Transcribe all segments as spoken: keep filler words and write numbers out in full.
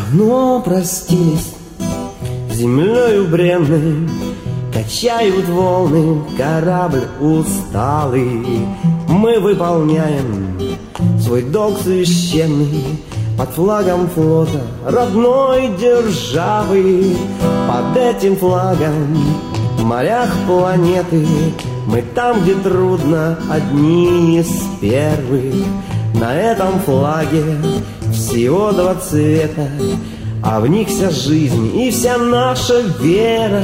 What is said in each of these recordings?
Давно простились с землею бренной, качают волны корабль усталый. Мы выполняем свой долг священный под флагом флота родной державы. Под этим флагом в морях планеты мы там, где трудно, одни из первых. На этом флаге всего два цвета, а в них вся жизнь и вся наша вера.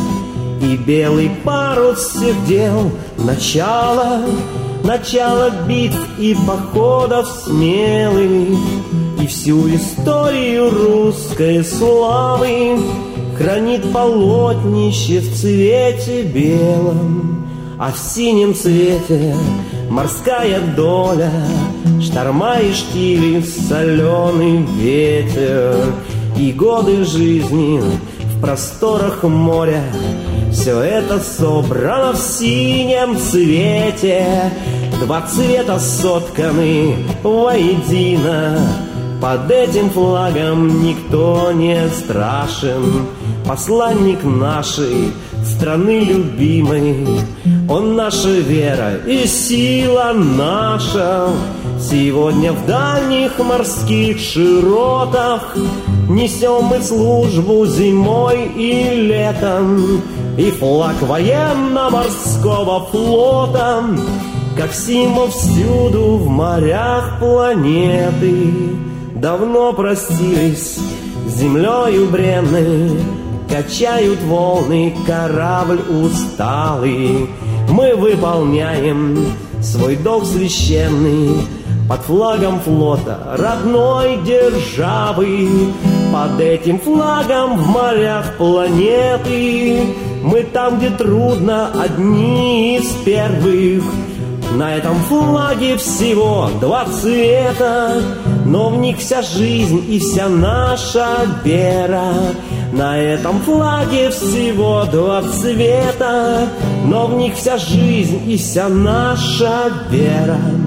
И белый парус всех дел, начало, начало битв и походов смелых. И всю историю русской славы хранит полотнище в цвете белом. А в синем цвете морская доля, шторма и штили, соленый ветер. И годы жизни в просторах моря, все это собрано в синем цвете. Два цвета сотканы воедино, под этим флагом никто не страшен. Посланник нашей страны любимой, он наша вера и сила наша. Сегодня в дальних морских широтах несем мы службу зимой и летом. И флаг военно-морского флота, как символ всюду в морях планеты. Давно простились с землею бренной, качают волны корабль усталый. Мы выполняем свой долг священный под флагом флота родной державы. Под этим флагом в морях планеты мы там, где трудно, одни из первых. На этом флаге всего два цвета, но в них вся жизнь и вся наша вера. На этом флаге всего два цвета, но в них вся жизнь и вся наша вера.